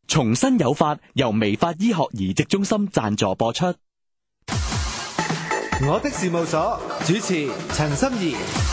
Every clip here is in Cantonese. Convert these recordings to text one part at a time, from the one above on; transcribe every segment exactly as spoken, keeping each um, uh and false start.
重新有法由微法醫學移植中心贊助播出。 我的事務所主持陳心怡。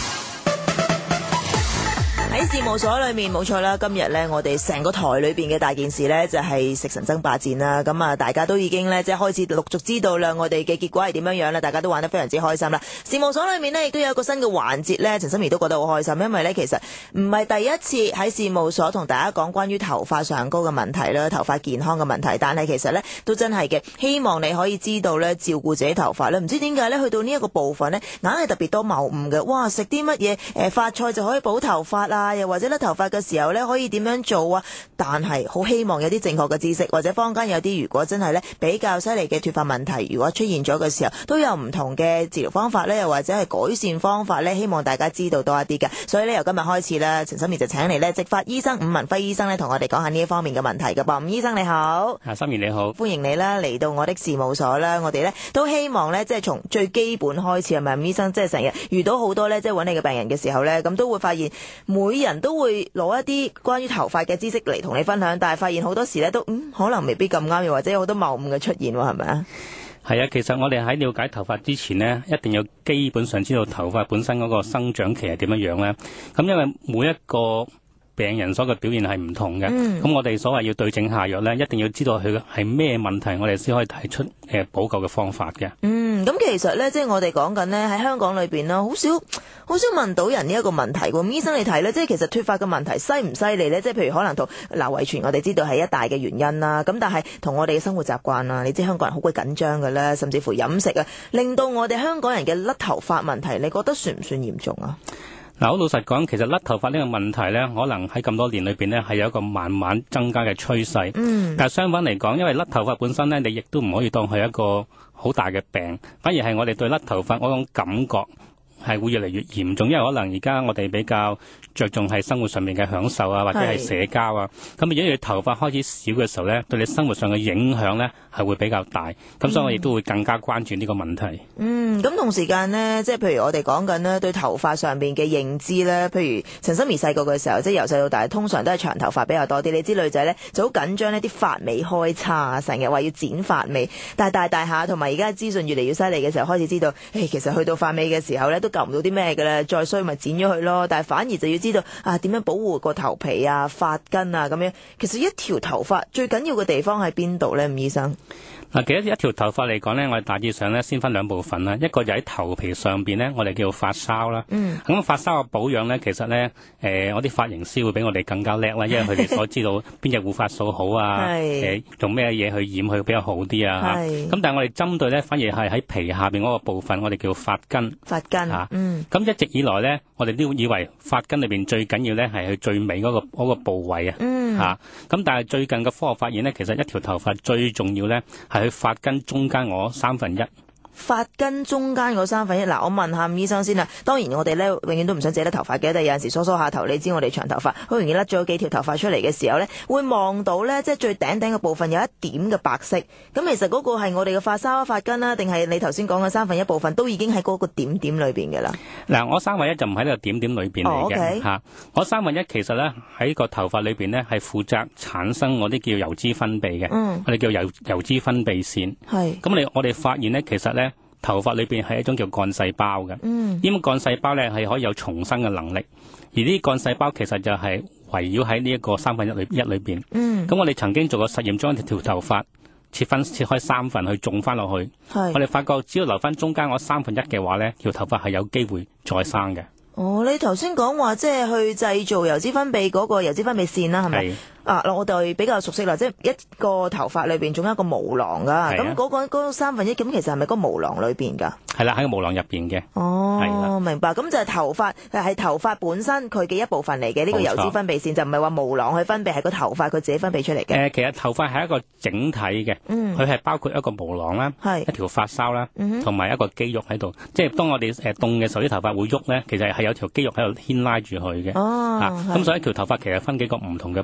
喺事務所裏面冇錯啦，今日呢，我哋成個台裏邊嘅大件事呢，就係食神爭霸戰啦。咁啊，大家都已經呢，即係開始陸續知道啦，我哋嘅結果係點樣樣啦，大家都玩得非常之開心啦。事務所裏面呢，亦都有一個新嘅環節呢，陳心怡都覺得好開心，因為呢，其實唔係第一次喺事務所同大家講關於頭髮上高嘅問題啦，頭髮健康嘅問題，但係其實呢，都真係嘅，希望你可以知道呢，照顧自己頭髮呢，唔知點解呢，去到呢一個部分呢，硬係特別多謬誤嘅。哇，食啲乜嘢誒髮菜就可以補頭髮啊？又或者甩頭髮嘅時候咧，可以點樣做啊？但係好希望有啲正確嘅知識，或者坊間有啲如果真係咧比較犀利嘅脫髮問題，如果出現咗嘅時候，都有唔同嘅治療方法咧，又或者係改善方法咧，希望大家知道多一啲嘅。所以咧，由今日開始咧，陳心怡就請嚟咧植髮醫生伍文輝醫生咧，同我哋講下呢一方面嘅問題嘅噃。伍醫生你好， 啊，心怡你好， 歡迎你啦，嚟到我的事務所啦。我哋咧都希望咧，即係從最基本開始係咪？伍醫生即係成日遇到好多咧，即係揾你嘅病人嘅時候咧，咁都會發現每人都會攞一啲關於頭髮嘅知識嚟同你分享，但係發現好多時咧都嗯可能未必咁啱，又或者有好多謬誤嘅出現喎，係咪啊？ 係啊，其實我哋喺了解頭髮之前呢，一定要基本上知道頭髮本身嗰個生長期係點樣樣咧。咁因為每一個病人所嘅表現係唔同嘅，咁、嗯、我哋所謂要對症下藥咧，一定要知道佢係咩問題，我哋先可以提出誒補救嘅方法嘅。嗯， 咁其實咧，即係我哋講緊呢，喺香港裏邊啦，好少好少問到人呢一個問題喎。醫生你睇咧，即係其實脫髮嘅問題犀唔犀利咧？即係譬如可能同嗱遺傳，我哋知道係一大嘅原因啦。咁但係同我哋嘅生活習慣啦，你知香港人好鬼緊張嘅啦，甚至乎飲食啊，令到我哋香港人嘅甩頭髮問題，你覺得算唔算嚴重啊？ 嗱，好老實講，其實甩頭髮呢個問題咧，可能喺咁多年裏邊咧係有一個慢慢增加嘅趨勢。嗯，但係相反嚟講，因為甩頭髮本身咧，你亦都唔可以當係一個好大嘅病，反而係我哋對甩頭髮嗰種感覺係會越嚟越嚴重，因為可能而家我哋比較着重係生活上面嘅享受啊，或者係社交啊。咁如果你頭髮開始少嘅時候咧，對你生活上嘅影響咧係會比較大。咁所以我亦都會更加關注呢個問題。嗯， 咁同時間呢，即係譬如我哋講緊呢對頭髮上面嘅認知咧，譬如陳心怡細個嘅時候，即係由細到大，通常都係長頭髮比較多啲。你知女仔咧就好緊張呢啲髮尾開叉啊，成日話要剪髮尾。但係大大下同埋而家資訊越嚟越犀利嘅時候，開始知道，誒其實去到髮尾嘅時候咧都救唔到啲咩嘅咧，再衰咪剪咗佢咯。但係反而就要知道啊點樣保護個頭皮啊、髮根啊咁樣。其實一條頭髮最緊要嘅地方喺邊度咧，伍醫生？ 嗱，其實一條頭髮嚟講咧，我哋大致上咧先分兩部分啦。一個就喺頭皮上邊咧，我哋叫髮梢啦。嗯。咁髮梢嘅保養咧，其實咧，誒、呃，我啲髮型師會比我哋更加叻啦，因為佢哋所知道邊隻護髮素好啊，誒、呃，用咩嘢去染佢比較好啲啊。係。咁但係我哋針對咧，反而係喺皮下邊嗰個部分，我哋叫髮根。髮根。嚇、啊。嗯。咁一直以來咧，我哋都以為髮根裏邊最緊要咧係佢最尾嗰、那個嗰、那個部位啊。嗯。嚇、啊。咁但係最近嘅科學發現咧，其實一條頭髮最重要咧係佢髮根中間嗰三分一。 髮根中間嗰三分一，嗱，我問下伍醫生先啦。當然我哋咧永遠都唔想剪得頭髮嘅，但係有陣時梳梳下頭，你知我哋長頭髮好容易甩咗幾條頭髮出嚟嘅時候咧，會望到咧即係最頂頂嘅部分有一點嘅白色。咁其實嗰個係我哋嘅髮梢髮根啦，定係你頭先講嘅三分一部分都已經喺嗰個點點裏邊嘅啦？嗱， 我三分一就唔喺呢個點點裏邊嚟嘅嚇。我三分一其實咧喺個頭髮裏邊咧係負責產生我啲叫油脂分泌嘅，嗯、我哋叫油油脂分泌腺。係咁，你我哋發現咧，其實咧。頭髮裏邊係一種叫幹細胞嘅，嗯，呢種幹細胞咧係可以有重生嘅能力，而呢啲幹細胞其實就係圍繞喺呢一個三分一裏一裏邊，嗯，咁我哋曾經做過實驗，將一條頭髮切分切開三份去種翻落去，係，我哋發覺只要留翻中間嗰三分一嘅話咧，條頭髮係有機會再生嘅。哦， 你頭先講話即係去製造油脂分泌嗰個油脂分泌腺啦，係咪？啊，我哋比較熟悉啦，即係一個頭髮裏邊仲有一個毛囊噶，咁嗰、嗰個嗰三分一，咁其實係咪個毛囊裏邊噶？ 係啦，喺個毛囊入邊嘅。 哦，明白。咁就係頭髮係頭髮本身佢嘅一部分嚟嘅，呢、呢個油脂分泌腺就唔係話毛囊去分泌，係個頭髮佢自己分泌出嚟嘅。誒、 呃，其實頭髮係一個整體嘅，佢、嗯、係包括一個毛囊啦，一條髮梢啦，同埋、嗯、一個肌肉喺度。即係當我哋誒凍嘅時候，啲頭髮會喐咧，其實係有條肌肉喺度牽拉住佢嘅。哦，咁、啊、所以一條頭髮其實分幾個唔同嘅部位。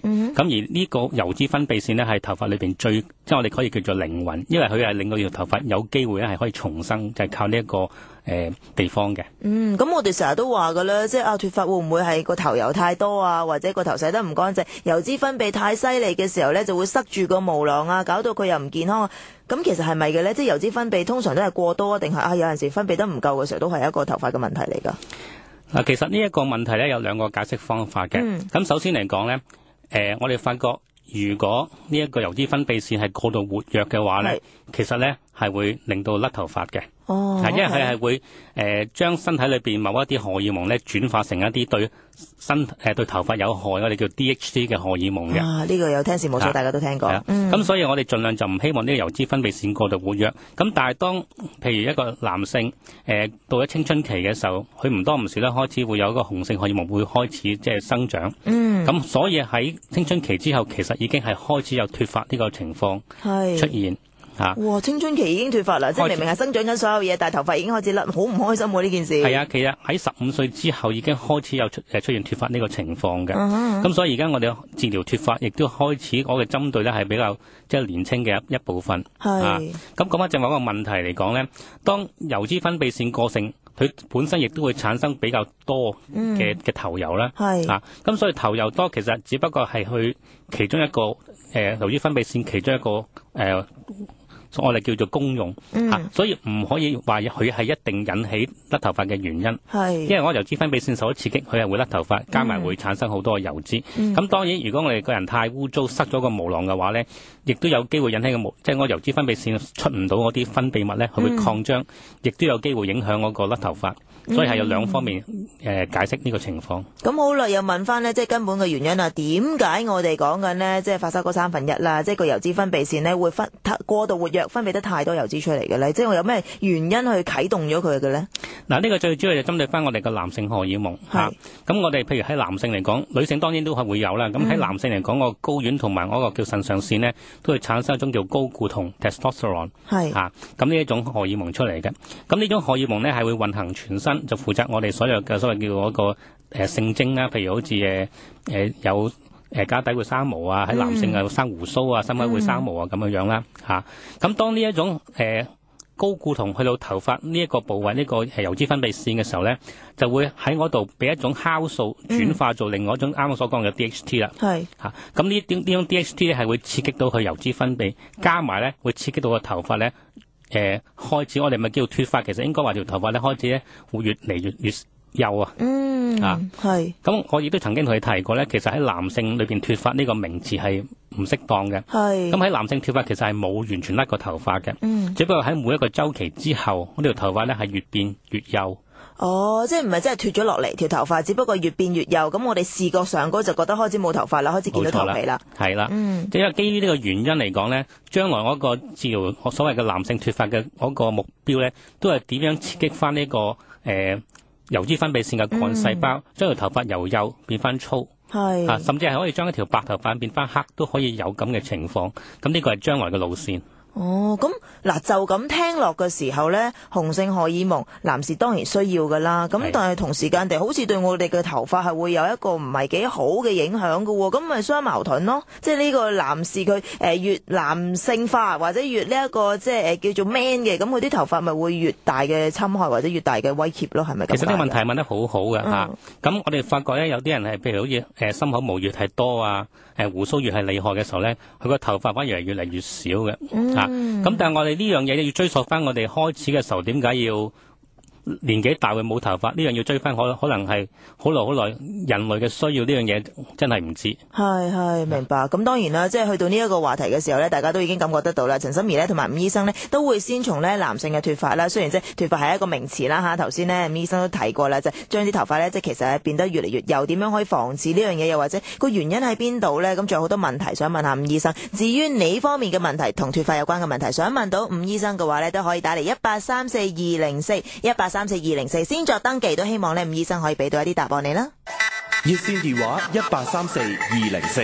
嗯咁而呢個油脂分泌腺呢，係頭髮裏邊最，即係我哋可以叫做靈魂，因為佢係令到條頭髮有機會咧係可以重生，就係、是、靠呢、這、一個誒、呃、地方嘅。 嗯，咁我哋成日都話噶啦，即係啊脫髮會唔會係個頭油太多啊，或者個頭洗得唔乾淨，油脂分泌太犀利嘅時候咧，就會塞住個毛囊啊，搞到佢又唔健康啊。咁其實係咪嘅咧？即係油脂分泌通常都係過多，定係啊有陣時分泌得唔夠嘅時候，都係一個頭髮嘅問題嚟㗎。 嗱，其實呢一個問題咧有兩個解釋方法嘅。咁、嗯、首先嚟講咧，誒、呃、我哋發覺如果呢一個油脂分泌腺係過度活躍嘅話咧，其實咧係會令到甩頭髮嘅。哦，因為佢係會誒將、呃、身體裏邊某一啲荷爾蒙咧轉化成一啲對身誒、呃、對頭髮有害，我哋叫 D H T 嘅荷爾蒙嘅。啊， 呢、這個有聽事務所大家都聽過。咁、 嗯、所以我哋盡量就唔希望呢個油脂分泌腺過度活躍。咁但係當譬如一個男性誒、呃、到咗青春期嘅時候，佢唔多唔少咧開始會有一個雄性荷爾蒙會開始即係生長。嗯。咁所以喺青春期之後，其實已經係開始有脫髮呢個情況出現。啊、 哇！青春期已經脫髮啦，即係明明係生長緊所有嘢，但係頭髮已經開始甩，好唔開心喎、啊、呢件事。 係啊，其實喺十五歲之後已經開始有出誒出現脫髮呢個情況嘅。咁、uh -huh. 所以而家我哋治療脫髮亦都開始，我嘅針對咧係比較即係、就是、年青嘅一一部分。係。啊，咁講翻正話一個問題嚟講咧，當油脂分泌腺過剩，佢本身亦都會產生比較多嘅嘅、嗯、頭油啦。係。啊，咁所以頭油多其實只不過係去其中一個誒、呃、油脂分泌腺其中一個誒。呃我哋叫做功用、嗯啊、所以唔可以話佢係一定引起甩頭髮嘅原因。係，因為我油脂分泌腺受咗刺激，佢係會甩頭髮，加埋會產生好多嘅油脂。咁、嗯、當然，如果我哋個人太污糟，塞咗個毛囊嘅話咧，亦都有機會引起個毛，即係我油脂分泌腺出唔到嗰啲分泌物咧，佢會擴張，亦、嗯、都有機會影響我個甩頭髮。所以係有兩方面誒、呃、解釋呢個情況。 咁好啦，又問翻呢，即係根本嘅原因啊？點解我哋講緊呢？即係髮梢嗰三分一啦，即係個油脂分泌腺呢會分過度活躍，分泌得太多油脂出嚟嘅咧？即係我有咩原因去啟動咗佢嘅咧？嗱， 呢個最主要就針對翻我哋個男性荷爾蒙嚇。咁、啊、我哋譬如喺男性嚟講，女性當然都係會有啦。咁喺男性嚟講，個睾丸同埋嗰個叫腎上腺呢，都會產生一種叫睾固酮 testosterone 係嚇。咁呢一種荷爾蒙出嚟嘅。咁呢種荷爾蒙呢，係會運行全身。就負責我哋所有嘅所謂叫嗰個誒性徵啦，譬如好似誒誒有誒家底會生毛啊，喺男性啊會生鬍鬚啊，身體會生毛啊咁樣樣啦嚇。咁當呢一種誒睾固酮去到頭髮呢一個部位，呢個係油脂分泌腺嘅時候咧，就會喺嗰度俾一種酵素轉化做另外一種啱啱所講嘅 D H T 啦。係嚇，咁呢啲呢種 D H T 咧係會刺激到佢油脂分泌，加埋咧會刺激到個頭髮咧。誒、呃，開始我哋咪叫脫髮，其實應該話條頭髮咧開始咧會越嚟越越幼啊。嗯，啊係。咁我亦都曾經同你提過咧，其實喺男性裏邊脫髮呢個名詞係唔適當嘅。係。咁喺男性脫髮其實係冇完全甩過頭髮嘅。嗯。只不過喺每一個周期之後，呢條頭髮咧係越變越幼。 哦，即係唔係真係脫咗落嚟條頭髮，只不過越變越幼。咁我哋視覺上嗰就覺得開始冇頭髮啦，開始見到頭皮啦。係啦，嗯， 因為基於呢個原因嚟講咧，將來嗰個治療所謂嘅男性脫髮嘅嗰個目標咧，都係點樣刺激翻呢、這個誒、呃、油脂分泌腺嘅幹細胞，將、嗯、條頭髮由幼變翻粗，係啊，甚至係可以將一條白頭髮變翻黑，都可以有咁嘅情況。咁呢個係將來嘅路線。 哦，咁嗱就咁聽落嘅時候咧，雄性荷爾蒙男士當然需要噶啦，咁但係同時間地好似對我哋嘅頭髮係會有一個唔係幾好嘅影響噶，咁咪相矛盾咯。即係呢個男士佢誒越男性化或者越呢、這、一個即係誒叫做 man 嘅，咁佢啲頭髮咪會越大嘅侵害或者越大嘅威脅咯，係咪咁？ 其實呢個問題問得好好嘅吓，咁、嗯、我哋發覺咧有啲人係譬如好似誒心口毛越係多啊，誒鬍鬚越係厲害嘅時候咧，佢個頭髮反而係越嚟越少嘅。嗯咁、嗯、但係我哋呢樣嘢要追溯翻我哋開始嘅時候，點解要年紀大會冇頭髮？呢樣要追翻可可能係好耐好耐人類嘅需要，呢樣嘢真係唔知。係係明白。咁當然啦，即係去到呢一個話題嘅時候呢，大家都已經感覺得到啦。陳心怡呢同埋伍醫生呢都會先從呢男性嘅脫髮啦。雖然即係脫髮係一個名詞啦吓，頭先呢伍醫生都提過啦，就將啲頭髮呢，即係其實係變得越嚟越幼，點樣可以防止呢樣嘢？又或者個原因喺邊度呢？咁仲有好多問題想問下伍醫生。至於你方面嘅問題同脫髮有關嘅問題，想問到伍醫生嘅話呢，都可以打嚟一八三四二零四一八三四二零四先作登記，都希望呢伍醫生可以俾到一啲答案你啦。 熱線電話一八三四二零四。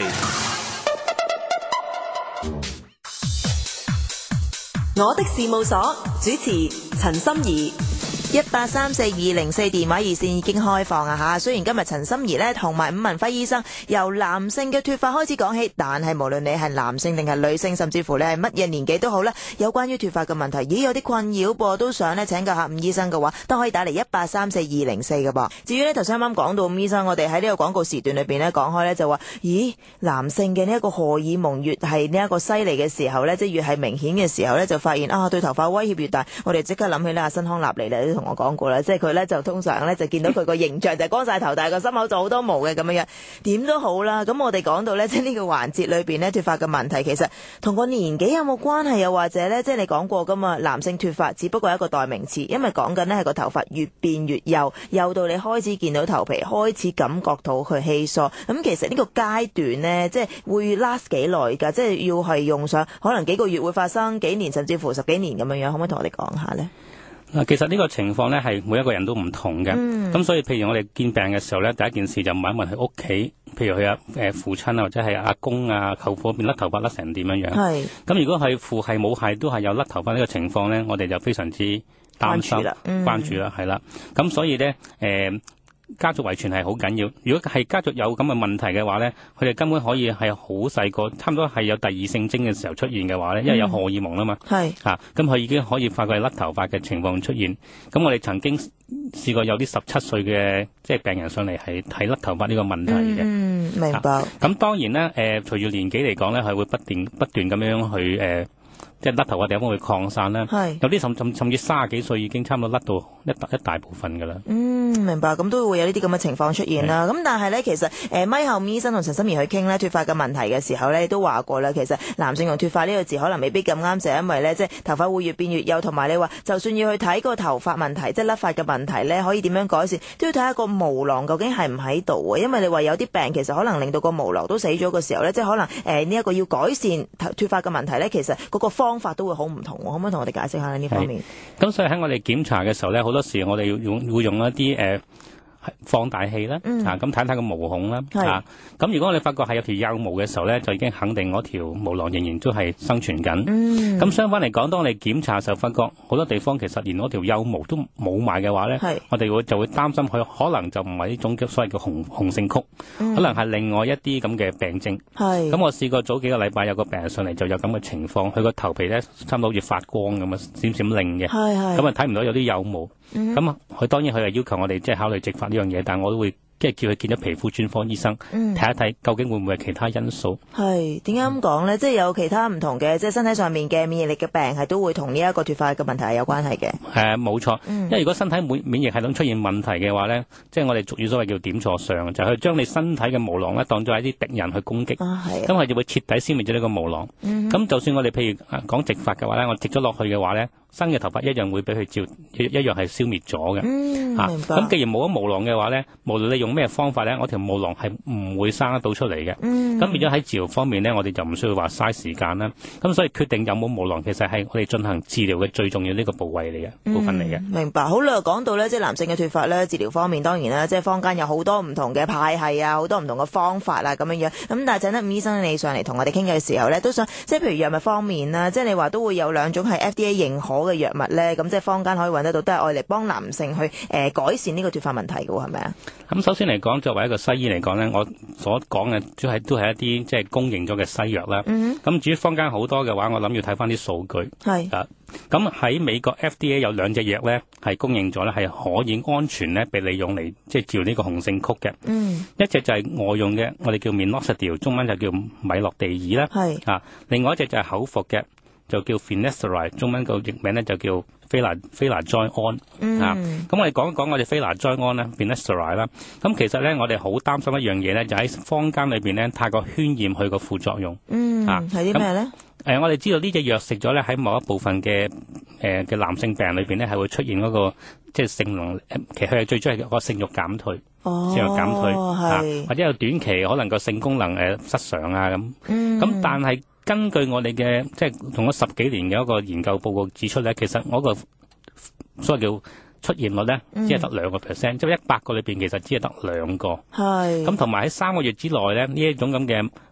我的事務所主持陳心怡。 一八三四二零四電話熱線已經開放啊吓，雖然今日陳心怡呢同埋伍文輝醫生由男性嘅脫髮開始講起，但係無論你係男性定係女性，甚至乎你係乜嘢年紀都好啦，有關於脫髮嘅問題，咦有啲困擾噃，都想呢請教下伍醫生嘅話，都可以打嚟一八三四二零四嘅噃。至於呢頭先啱啱講到伍醫生，我哋喺呢個廣告時段裏邊呢講開呢，就話，咦男性嘅呢一個荷爾蒙越係呢一個犀利嘅時候呢，即係越係明顯嘅時候呢，就發現啊對頭髮威脅越大，我哋即刻諗起呢阿新康納利咧都同我講過啦，即係佢呢就通常呢，就見到佢個形象就係光晒頭，但係個心口就好多毛嘅咁樣樣，點都好啦。咁我哋講到呢，即係呢個環節裏邊呢，脫髮嘅問題，其實同個年紀有冇關係？又或者呢，即係你講過噶嘛，男性脫髮只不過係一個代名詞，因為講緊呢係個頭髮越變越幼，幼到你開始見到頭皮，開始感覺到佢稀疏。咁其實呢個階段呢，即係會 last 幾耐㗎？即係要係用上可能幾個月會發生，幾年甚至乎十幾年咁樣樣，可唔可以同我哋講下呢？ 嗱，其實呢個情況咧係每一個人都唔同嘅，咁、嗯、所以譬如我哋見病嘅時候咧，第一件事就問一問佢屋企，譬如佢阿誒父親啊，或者係阿公啊、舅父嗰邊甩頭髮甩成點樣樣。係。咁如果係父系母系都係有甩頭髮呢個情況咧，我哋就非常之擔心、關注啦，嗯、關注啦，係啦。咁所以咧，誒、呃。家族遺傳係好緊要，如果係家族有咁嘅問題嘅話咧，佢哋根本可以係好細個，差唔多係有第二性徵嘅時候出現嘅話咧，因為有荷爾蒙啦嘛，係嚇，咁佢已經可以發覺係甩頭髮嘅情況出現。咁我哋曾經試過有啲十七歲嘅即係病人上嚟係睇甩頭髮呢個問題嘅。嗯，明白。咁當然咧，誒、呃、隨住年紀嚟講咧，係會不斷不斷咁樣去誒。呃即係甩頭嘅地方會擴散啦，有啲甚甚甚至三十幾歲已經差唔多甩到一大一大部分㗎啦。嗯，明白，咁都會有呢啲咁嘅情況出現啦。咁但係咧，其實誒咪後醫生同陳心怡去傾咧脫髮嘅問題嘅時候咧，都話過啦，其實男性用脫髮呢個字可能未必咁啱，就係因為咧即係頭髮會越變越幼，同埋你話就算要去睇個頭髮問題，即係甩髮嘅問題咧，可以點樣改善，都要睇下個毛囊究竟係唔喺度啊。因為你話有啲病其實可能令到個毛囊都死咗嘅時候咧，即係可能誒呢一個要改善脫髮嘅問題咧，其實嗰個方法都會好唔同，可唔可以同我哋解釋下呢方面？咁所以喺我哋檢查嘅時候咧，好多時我哋要用會用一啲誒、呃、放大器啦，嗯、啊咁睇睇個毛孔啦，啊咁如果我哋發覺係有條幼毛嘅時候咧，就已經肯定嗰條毛囊仍然都係生存緊。咁、嗯、相反嚟講，當我哋檢查嘅時候，發覺好多地方其實連嗰條幼毛都冇埋嘅話咧，我哋會就會擔心佢可能就唔係呢種叫所謂嘅雄雄性曲，嗯、可能係另外一啲咁嘅病症。咁我試過早幾個禮拜有個病人上嚟就有咁嘅情況，佢個頭皮咧差唔多好似發光咁啊，閃閃亮嘅，咁啊睇唔到有啲幼毛。咁佢、嗯、當然佢係要求我哋即係考慮植髮呢樣嘢，但係我都會即係叫佢見咗皮膚專科醫生睇、嗯、一睇究竟會唔會係其他因素。係點解咁講咧？即係有其他唔同嘅即係身體上面嘅免疫力嘅病係都會同呢一個脫髮嘅問題係有關係嘅。係冇錯，因為如果身體免免疫系統出現問題嘅話咧，即係我哋俗語所謂叫點錯相，就係、是、將你身體嘅毛囊咧當作係一啲敵人去攻擊，咁佢、啊、就會徹底消滅咗呢個毛囊。咁、嗯、就算我哋譬如講植髮嘅話咧，我植咗落去嘅話咧，新嘅頭髮一樣會俾佢照，一樣係消滅咗嘅。嗯，明白。咁、啊、既然冇咗毛囊嘅話咧，無論你用咩方法咧，我條毛囊係唔會生得到出嚟嘅。嗯。咁變咗喺治療方面咧，我哋就唔需要話嘥時間啦。咁所以決定有冇毛囊，其實係我哋進行治療嘅最重要呢個部位嚟嘅、嗯、部分嚟嘅。明白。好啦，講到咧，即係男性嘅脫髮咧，治療方面當然啦，即係坊間有好多唔同嘅派系啊，好多唔同嘅方法啊，咁樣樣。咁但係請得伍醫生你上嚟同我哋傾嘅時候咧，都想即係譬如藥物方面啦，即係你話都會有兩種係 F D A 認可嘅藥物咧，咁即係坊間可以揾得到，都係愛嚟幫男性去誒、呃、改善呢個脫髮問題嘅喎，係咪啊？咁首先嚟講，作為一個西醫嚟講咧，我所講嘅主要係都係一啲即係公認咗嘅西藥啦。咁、嗯、至於坊間好多嘅話，我諗要睇翻啲數據。係啊，咁喺美國 F D A 有兩隻藥咧係公認咗咧，係可以安全咧被利用嚟即係治療呢個雄性曲嘅。嗯，一隻就係外用嘅，我哋叫 Minoxidil， 中文就叫米諾地爾啦。係啊，另外一隻就係口服嘅，就叫 Finasteride， 中文個譯名咧就叫非拿非拿災胺。嗯、啊，咁我哋講一講我哋非拿災胺咧 Finasteride 啦。咁其實咧，我哋好擔心一樣嘢咧，就喺坊間裏邊咧太過渲染佢個副作用。嗯，啊，係啲咩咧？誒、呃，我哋知道呢隻藥食咗咧，喺某一部分嘅誒嘅男性病裏邊咧，係會出現嗰、那個即係性能，其實佢係最主要係個性慾減退，哦、性慾減退啊，或者有短期可能個性功能誒、呃、失常啊咁。咁、嗯、但係根據我哋嘅即係用咗十幾年嘅一個研究報告指出咧，其實我個所謂叫出現率咧，只係得兩個 percent，即係一百個裏邊其實只係得兩個。係咁，同埋喺三個月之內咧，呢一種咁嘅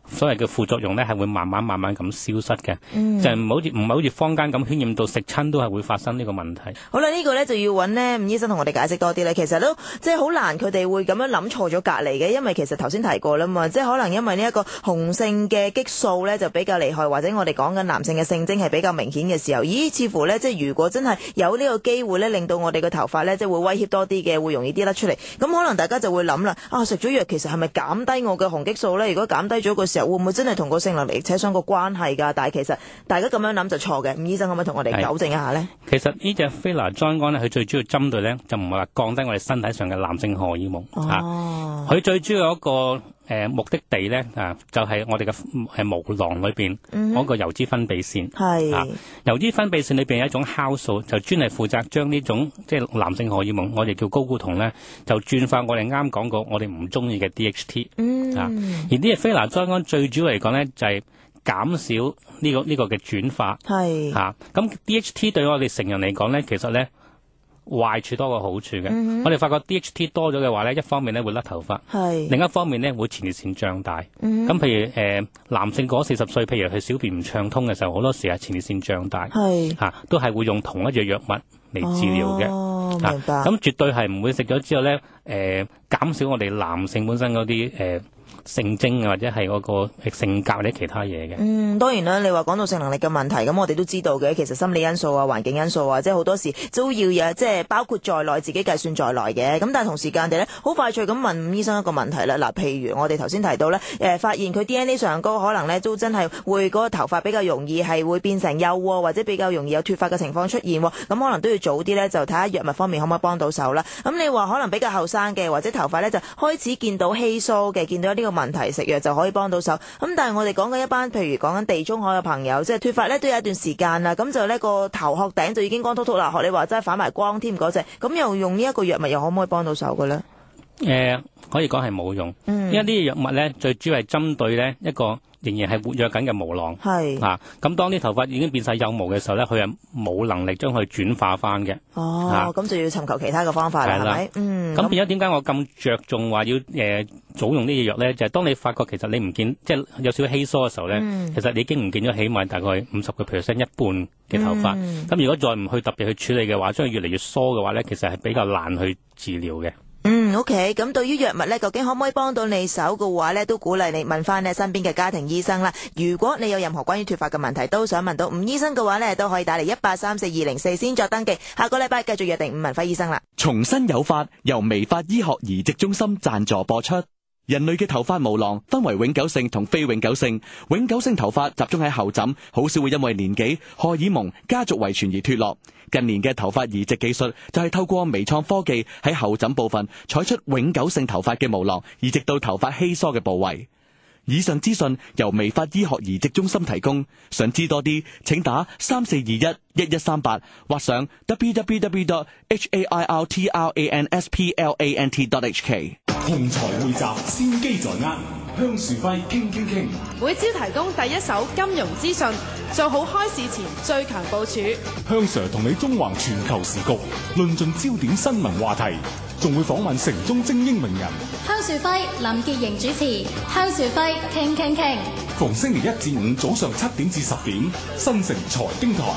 所謂嘅副作用咧係會慢慢慢慢咁消失嘅， 嗯、 就係唔好似唔係好似坊間咁渲染到食親都係會發生呢個問題。 好啦，呢、呢個咧就要揾呢伍醫生同我哋解釋多啲咧。其實都即係好難，佢哋會咁樣諗錯咗隔離嘅，因為其實頭先提過啦嘛，即係可能因為呢一個雄性嘅激素咧就比較厲害，或者我哋講緊男性嘅性徵係比較明顯嘅時候，咦？似乎咧即係如果真係有呢個機會咧，令到我哋嘅頭髮咧即係會威脅多啲嘅，會容易啲甩出嚟。咁可能大家就會諗啦，啊食咗藥其實係咪減低我嘅雄激素咧？如果減低咗個時候，會唔會真係同個性能力扯上個關係㗎？但係其實大家咁樣諗就錯嘅。伍醫生可唔可以同我哋糾正一下咧？ 其實呢隻非拿莊胺咧，佢最主要針對咧就唔係話降低我哋身體上嘅男性荷爾蒙啊，佢最主要一個誒目的地咧啊，就係我哋嘅誒毛囊裏邊嗰個油脂分泌腺。係啊，油脂分泌腺裏邊有一種酵素，就專係負責將呢種即係男性荷爾蒙，我哋叫睾固酮咧，就轉化我哋啱講過我哋唔中意嘅 D H T。嗯啊，而呢隻非拿莊胺最主要嚟講咧就係減少呢個呢個嘅轉化。係啊，咁 D H T 對我哋成人嚟講咧，其實咧壞處多過好處嘅。嗯、我哋發覺 D H T 多咗嘅話咧，一方面咧會甩頭髮，另一方面咧會前列腺脹大。咁、嗯、譬如誒、呃、男性過四十歲，譬如佢小便唔暢通嘅時候，好多時係前列腺脹大，嚇、啊、都係會用同一隻藥物嚟治療嘅。哦，明白。咁、啊、絕對係唔會食咗之後咧，誒、呃、減少我哋男性本身嗰啲誒。呃性徵或者係嗰個性格或者其他嘢嘅。嗯， 當然啦，你話講到性能力嘅問題，咁我哋都知道嘅，其實心理因素啊、環境因素啊，即係好多時都要有，即係包括在內，自己計算在內嘅。咁但係同時間地咧，好快脆咁問伍醫生一個問題啦。嗱，譬如我哋頭先提到咧，誒發現佢 D N A 上高可能咧都真係會嗰個頭髮比較容易係會變成幼，或者比較容易有脫髮嘅情況出現。咁可能都要早啲咧，就睇下藥物方面可唔可以幫到手啦。咁你話可能比較後生嘅，或者頭髮咧就開始見到稀疏嘅，見到呢個問題，食藥就可以幫到手。咁但係我哋講緊一班，譬如講緊地中海嘅朋友，即係脫髮咧都有一段時間啦。咁就呢個頭殼頂就已經光禿禿啦。學你話齋反埋光添嗰隻，咁又用呢一個藥物又可唔可以幫到手嘅咧？ 誒、呃，可以講係冇用，嗯、因為呢啲藥物咧最主要係針對咧一個仍然係活躍緊嘅毛囊。係啊，咁當啲頭髮已經變晒幼毛嘅時候咧，佢係冇能力將佢轉化翻嘅。 哦，咁、啊、就要尋求其他嘅方法啦，係咪？嗯。咁變咗點解我咁着重話要誒、呃、早用呢啲藥咧？就係、是、當你發覺其實你唔見，即係有少少稀疏嘅時候咧，嗯、其實你已經唔見咗起碼大概五十個 percent 一半嘅頭髮。咁、嗯、如果再唔去特別去處理嘅話，將佢越嚟越疏嘅話咧，其實係比較難去治療嘅。 嗯 ，OK， 咁對於藥物咧，究竟可唔可以幫到你手嘅話咧，都鼓勵你問翻你身邊嘅家庭醫生啦。如果你有任何關於脫髮嘅問題，都想問到伍醫生嘅話咧，都可以打嚟一八三四二零四先作登記。下個禮拜繼續約定伍文輝醫生啦。 重新有髮由微髮醫學移植中心贊助播出。人類嘅頭髮毛囊分為永久性同非永久性，永久性頭髮集中喺後枕，好少會因為年紀、荷爾蒙、家族遺傳而脫落。近年嘅頭髮移植技術就係透過微創科技喺後枕部分採出永久性頭髮嘅毛囊，移植到頭髮稀疏嘅部位。以上資訊由微髮醫學移植中心提供，想知多啲請打三四二一一一三八或上 w w w dot h a i r t r a n s p l a n t dot h k。 同財匯集，先機在握。香樹輝傾傾傾， 每朝提供第一手金融資訊，做好開市前最強部署。 香 Sir 同你縱橫全球時局，論盡焦點新聞話題，仲會訪問城中精英名人。 香樹輝、林潔瑩主持，香樹輝傾傾傾。 逢星期一至五早上七點至十點，新城財經台。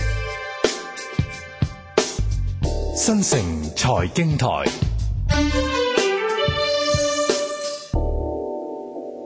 新城財經台。